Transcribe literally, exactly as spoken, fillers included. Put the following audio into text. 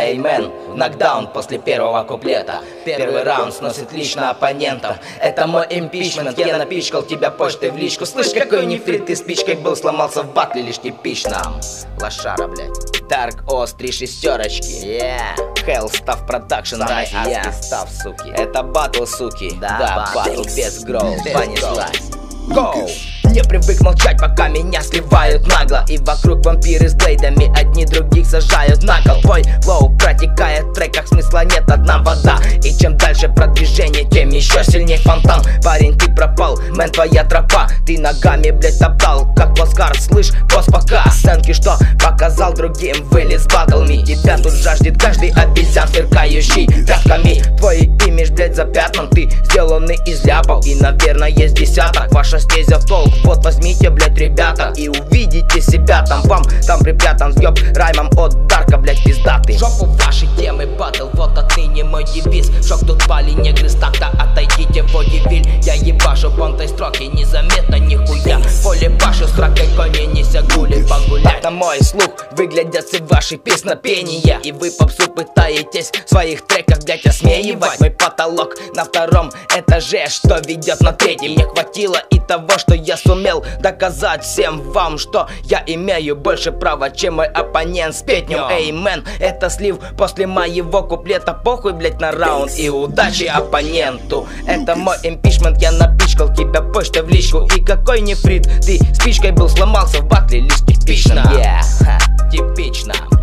Эймен, нокдаун после первого куплета. Первый раунд сносит лично оппонента. Это мой импичмент, я напичкал тебя почтой в личку. Слышь, какой нефрит ты спичкой был, сломался в батле лишь типично. Лошара, блядь. Dark Oz, три шестерочки. Yeah. Hell Stuff Production, да, я. Став, суки. Это батл, суки. Да, да батл без гроу. Понеслась. Go! Не привык молчать, пока меня сливают нагло. И вокруг вампиры с блейдами одни других сажают на кол. Твой флоу протекает в треках, смысла нет, одна вода. И чем дальше продвижение, тем еще сильней фонтан. Парень, ты пропал, мэн, твоя тропа. Ты ногами, блять, топтал, как плацкарт, слышь, босс пока. Сценки, что показал другим, вылез батлми. Тебя тут жаждет каждый обезьян, сверкающий тряпками. Твой имидж, блять, запятнан, ты сделанный из ляпов. И, наверное, есть десяток, ваша стезя в толк. Вот возьмите, блять, ребята, и увидите себя там. Вам там припрятан съеб раймом от Дарка, блять, пиздатый. Жопу вашей темы батл, вот отныне мой девиз. Шок тут пали негры с такта, отойдите в водевиль. Я ебашу понтой строки, незаметно нихуя. Поле башу с ракой кони, неся гули погулять. На мой слух выглядят все ваши песнопения. И вы попсу пытаетесь в своих треках, блять, осмеивать. Мой потолок на втором этаже, что ведет на третий. Мне хватило и того, что я сумел доказать всем вам, что я имею больше права, чем мой оппонент с песней. Эй, мэн, это слив после моего куплета. Похуй, блять, на раунд и удачи оппоненту. Это мой импичмент, я напичкал тебя почтой в личку. И какой нефрит, ты спичкой был, сломался в батле лишь типично. Yeah, типично.